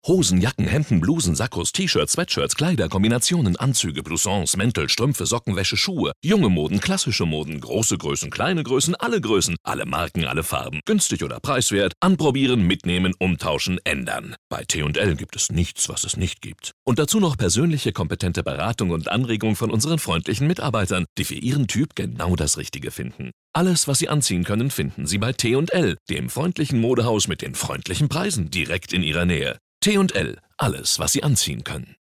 Hosen, Jacken, Hemden, Blusen, Sakkos, T-Shirts, Sweatshirts, Kleider, Kombinationen, Anzüge, Blousons, Mäntel, Strümpfe, Socken, Wäsche, Schuhe. Junge Moden, klassische Moden, große Größen, kleine Größen, alle Marken, alle Farben. Günstig oder preiswert, anprobieren, mitnehmen, umtauschen, ändern. Bei T&L gibt es nichts, was es nicht gibt. Und dazu noch persönliche, kompetente Beratung und Anregung von unseren freundlichen Mitarbeitern, die für Ihren Typ genau das Richtige finden. Alles, was Sie anziehen können, finden Sie bei T&L, dem freundlichen Modehaus mit den freundlichen Preisen direkt in Ihrer Nähe. T&L, alles, was Sie anziehen können.